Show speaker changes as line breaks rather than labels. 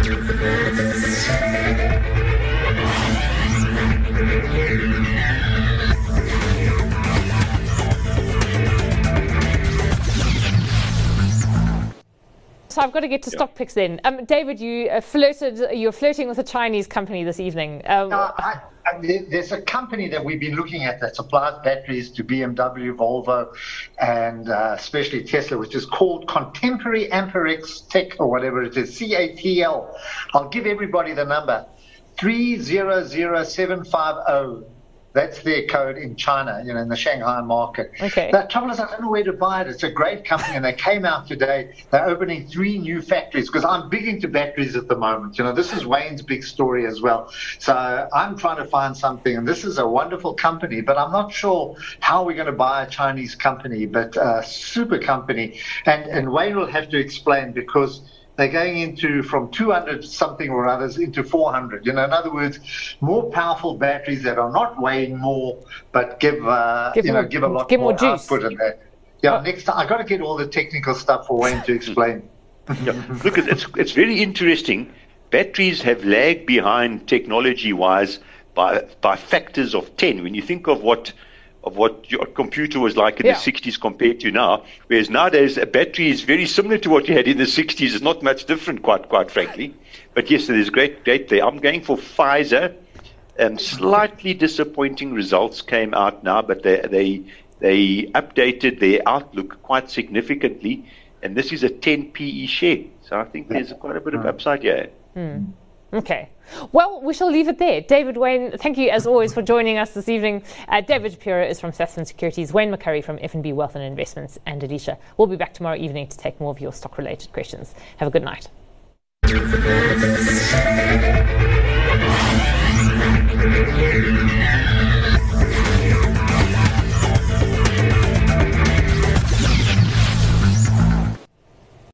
So I've got to get to stock picks then. David, you're flirting with a Chinese company this evening.
There's a company that we've been looking at that supplies batteries to BMW, Volvo, and especially Tesla, which is called Contemporary Amperex Tech, or whatever it is, CATL. I'll give everybody the number, 300750. That's their code in China, in the Shanghai market.
Okay.
The trouble is, I don't know where to buy it. It's a great company, and they came out today. They're opening 3 new factories, because I'm big into batteries at the moment. This is Wayne's big story as well. So I'm trying to find something, and this is a wonderful company, but I'm not sure how we're going to buy a Chinese company, but a super company. And Wayne will have to explain, because they're going into from 200 something or others into 400. In other words, more powerful batteries that are not weighing more, but give a lot more output in that. Yeah, next time I got to get all the technical stuff for Wayne to explain.
Look, it's very interesting. Batteries have lagged behind technology-wise by factors of 10. When you think of what your computer was like in the 60s compared to now, whereas nowadays a battery is very similar to what you had in the 60s. It's not much different, quite frankly. But yes, there's great there. I'm going for Pfizer. Slightly disappointing results came out now, but they updated their outlook quite significantly, and this is a 10 PE share. So I think there's quite a bit of upside here.
Okay. Well, we shall leave it there. David, Wayne, thank you as always for joining us this evening. David Shapiro is from Sasfin Securities, Wayne McCurry from FNB Wealth and Investments, and Adisha. We'll be back tomorrow evening to take more of your stock-related questions. Have a good night.